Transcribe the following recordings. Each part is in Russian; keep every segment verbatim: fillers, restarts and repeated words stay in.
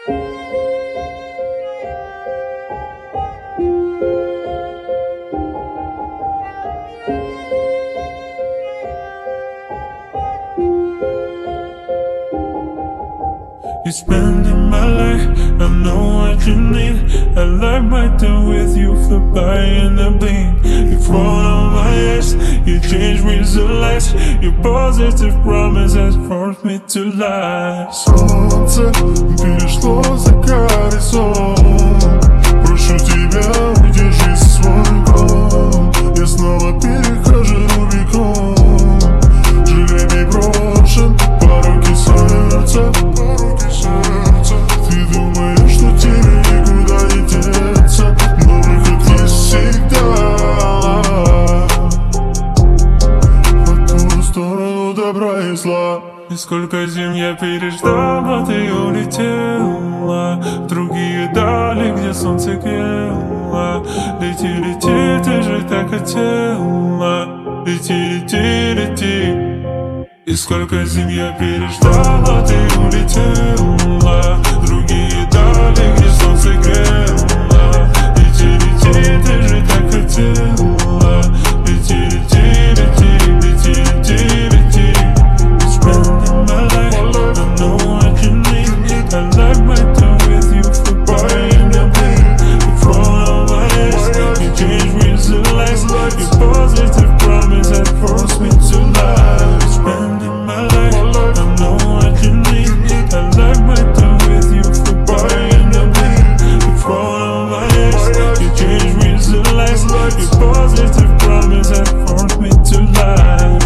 You're spending my life, I know what you need. I like my time with you, fly by in the beam. You fall on my ass, you change me so lies. Your positive promises force me to lie. Солнце перешло за горизонт. Прошу тебя, держи свой ком. Я снова перехожу Рубикон. Жребий брошен, пороки сердца. Ты думаешь, что тебе никуда не деться, но выход есть всегда. По ту сторону добра и зла. И сколько зим я переждал, а ты улетела в другие дали, где солнце грело. Лети, лети, ты же так хотела. Лети, лети, лети. И сколько зим я переждал, а ты улетела в другие дали, где солнце грело. Лети, лети, ты же так хотела. Лети, лети, лети, лети, лети, лети. Spending my life, I know what you need. I like my time with you, for buying the beat. You fall on my ass, you change me so life. Your positive promise has forced me to lie. Spending my life, I know what you need. I like my time with you, for buying the beat. You fall on my ass, you change me so life. Your positive promise has forced me to lie.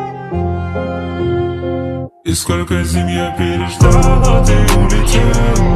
И сколько зим я переждал, а ты улетел.